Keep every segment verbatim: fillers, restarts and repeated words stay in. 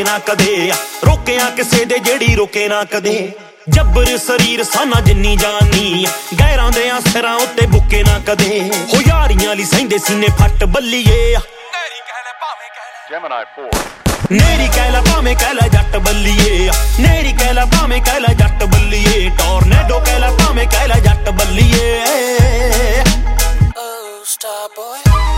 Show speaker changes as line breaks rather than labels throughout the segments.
ਨਾ ਕਦੇ ਰੋਕਿਆ ਕਿਸੇ ਦੇ ਜਿਹੜੀ ਰੋਕੇ ਨਾ ਕਦੇ ਜੱਬਰ ਸਰੀਰ ਸਾਨਾ ਜਿੰਨੀ ਜਾਨੀ ਗੈਰਾਂ ਦੇ ਸਿਰਾਂ ਉੱਤੇ ਬੁੱਕੇ ਨਾ ਕਦੇ ਹੋ ਯਾਰੀਆਂ ਲਈ ਸਹਿੰਦੇ ਸੀਨੇ ਫੱਟ ਬੱਲੀਏ ਨੇਰੀ ਕਹਿ ਲੈ ਭਾਵੇਂ ਕਹਿ ਲੈ ਜੈਮਿਨੀ ਫੋਰ ਨੇਰੀ ਕਹਿ ਲੈ ਭਾਵੇਂ ਕਹਿ ਲੈ ਜੱਟ ਬੱਲੀਏ ਨੇਰੀ ਕਹਿ ਲੈ ਭਾਵੇਂ ਕਹਿ ਲੈ ਜੱਟ ਬੱਲੀਏ ਟੋਰਨੇਡੋ ਕਹਿ ਲੈ ਭਾਵੇਂ ਕਹਿ ਲੈ ਜੱਟ ਬੱਲੀਏ ਓ ਸਟਾਰ ਬॉय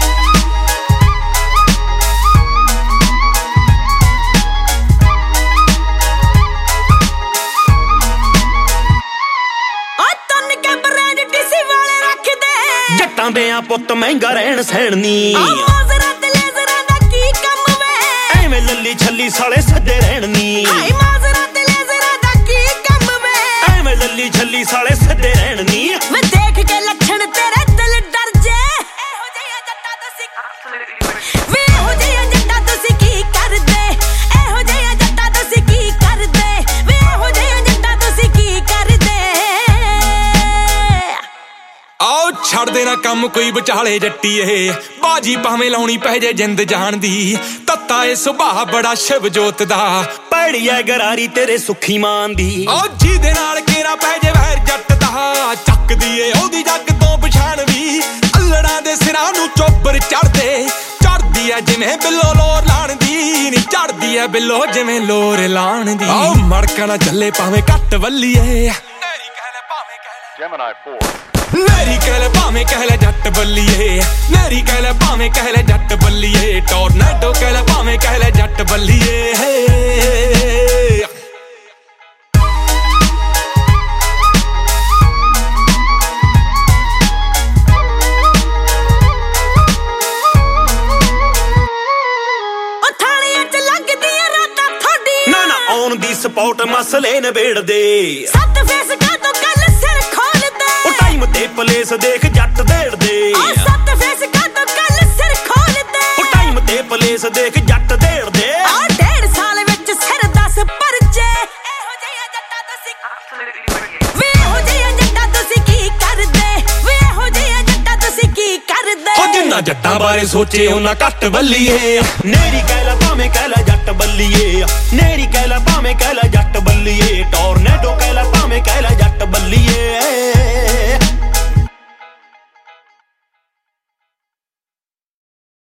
ਜੱਟਾਂ ਦੇ ਆ ਪੁੱਤ ਮਹਿੰਗਾ ਰਹਿਣ ਸਹਿਣ ਨੀ ਮਾਜ਼ਰਾ ਤੇ ਲੇਜ਼ਰਾਂ ਦਾ ਕੀ ਕੰਮ ਵੇ ਐਵੇਂ ਲੱਲੀ ਛੱਲੀ ਸਾਲੇ ਸੱਦੇ ਰਹਿਣ ਨੀ ਹਾਏ ਮਾਜ਼ਰਾ ਤੇ ਲੇਜ਼ਰਾਂ ਦਾ ਕੀ ਕੰਮ ਵੇ ਐਵੇਂ ਲੱਲੀ ਛੱਲੀ ਸਾਲੇ ਸੱਦੇ ਰਹਿਣ ਨੀ ਮੈਂ ਦੇਖ ਕੇ ਲੱਛਣ ਤੇਰੇ ਦਿਲ ਡਰ ਜੇ ਇਹੋ ਜਿਹਾ ਜੱਟਾਂ ਤੁਸੀਂ ਵੇ ਇਹੋ ਜਿਹਾ ਜੱਟਾਂ ਤੁਸੀਂ ਕੀ ਕਰਦੇ ਇਹੋ ਜਿਹਾ ਜੱਟਾਂ ਤੁਸੀਂ ਕੀ ਕਰਦੇ ਵੇ ਇਹੋ ਜਿਹਾ ਜੱਟਾਂ ਤੁਸੀਂ ਕੀ ਕਰਦੇ ਆਓ ਛੱਡ ਦੇਣਾ ਕੰਮ ਕੋਈ ਵਿਚਾਲੇ ਜੱਟੀਏ ਬਾਜੀ ਭਾਵੇਂ ਲਾਉਣੀ ਪੈ ਜੇ ਜਿੰਦ ਜਾਣ ਦੀ ਤੱਤਾ ਏ ਸੁਭਾਅ ਬੜਾ ਸ਼ਿਵ ਜੋਤ ਦਾ ਪੈੜੀ ਐ ਗਰਾਰੀ ਤੇਰੇ ਸੁੱਖੀ ਮਾਨ ਦੀ ਓ ਜਿਹਦੇ ਨਾਲ ਕੇਰਾ ਪੈ ਜੇ ਵੈਰ ਜੱਟ ਦਾ ਚੱਕਦੀ ਏ ਉਹਦੀ ਜੱਗ ਤੋਂ ਪਛਾਣ ਵੀ ਅੱਲੜਾਂ ਦੇ ਸਿਰਾਂ ਨੂੰ ਚੋਬਰ ਚੜਦੇ ਚੜਦੀ ਐ ਜਿਵੇਂ ਬਿੱਲੋ ਲੋਰ ਲਾਣ ਦੀ ਨੀ ਚੜਦੀ ਐ ਬਿੱਲੋ ਜਿਵੇਂ ਲੋਰ ਲਾਣ ਦੀ ਓ ਮੜਕਾ ਨਾ ਚੱਲੇ ਭਾਵੇਂ ਘੱਟ ਵੱਲੀਏ ਨੇਰੀ ਕਹਿ ਲੈ ਭਾਵੇਂ ਕਹਿ ਲੈ ਜੈਮਿਨੀ ਫੋਰ ਨੇਰੀ ਕਹਿ ਲੈ ਭਾਵੇਂ ਕਹਿ ਲੈ ਜੱਟ ਬੱਲੀਏ ਨੇਰੀ ਕਹਿ ਲੈ ਭਾਵੇਂ ਕਹਿ ਲੈ ਜੱਟ ਬੱਲੀਏ ਟੋਰਨੇਡੋ ਕਹਿ ਲੈ ਭਾਵੇਂ ਕਹਿ ਲੈ ਜੱਟ ਬੱਲੀਏ ਥਾਣੀਆਂ ਚ ਲੱਗਦੀਆਂ ਰਾਤਾਂ ਥੋਡੀ ਨਾ ਨਾ ਆਉਣ ਦੀ ਸਪੌਟ ਮਸਲੇ ਨਿਬੇੜਦੇ ਸੱਤ ਫੇਸ ਕਾ ਤੋਂ ਕੱਲ ਸਿਰ ਟਾਈਮ ਤੇ ਪਲੇਸ ਦੇਖ ਜੱਟ ਦੇੜਦੇ ਆ ਸੱਤ ਫੇਸ ਕਾ ਤੋਂ ਕੱਲ ਸਿਰ ਖੋਲਦੇ ਉਹ ਟਾਈਮ ਤੇ ਪਲੇਸ ਦੇਖ ਜੱਟ ਦੇੜਦੇ ਆ ਡੇਢ ਸਾਲ ਵਿੱਚ ਸਿਰ ਦਸ ਪਰਚੇ ਇਹੋ ਜਿਹਾ ਜੱਟਾਂ ਤੁਸੀਂ ਵੇ ਇਹੋ ਜਿਹਾ ਜੱਟਾਂ ਤੁਸੀਂ ਕੀ ਕਰਦੇ ਵੇ ਇਹੋ ਜਿਹਾ ਜੱਟਾਂ ਤੁਸੀਂ ਕੀ ਕਰਦੇ ਹੋ ਜਿੰਨਾ ਜੱਟਾਂ ਬਾਰੇ ਸੋਚੇ ਉਹਨਾਂ ਘੱਟ ਬੱਲੀਏ ਨੇਰੀ ਕਹਿ ਲੈ ਭਾਵੇਂ ਕਹਿ ਲੈ ਜੱਟ ਬੱਲੀਏ ਨੇਰੀ ਕਹਿ ਲੈ ਭਾਵੇਂ ਕਹਿ ਲੈ ਜੱਟ ਬੱਲੀਏ ਟੌਰ